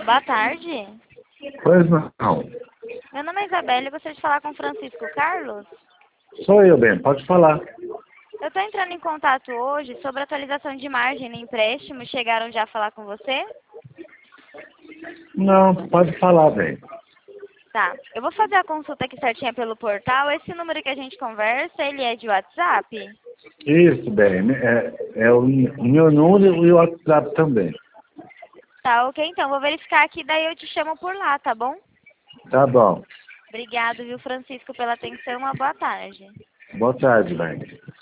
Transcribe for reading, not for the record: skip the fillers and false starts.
Boa tarde. Pois não. Meu nome é Isabela e gostaria de falar com o Francisco Carlos. Sou eu, bem, pode falar. Eu estou entrando em contato hoje sobre atualização de margem no empréstimo. Chegaram já a falar com você? Não, pode falar, bem. Tá. Eu vou fazer a consulta aqui certinha pelo portal. Esse número que a gente conversa, ele é de WhatsApp? Isso, bem. É o meu número e o WhatsApp também. Tá, ok. Então, vou verificar aqui, daí eu te chamo por lá, tá bom? Tá bom. Obrigado, viu, Francisco, pela atenção. Uma boa tarde. Boa tarde, bem.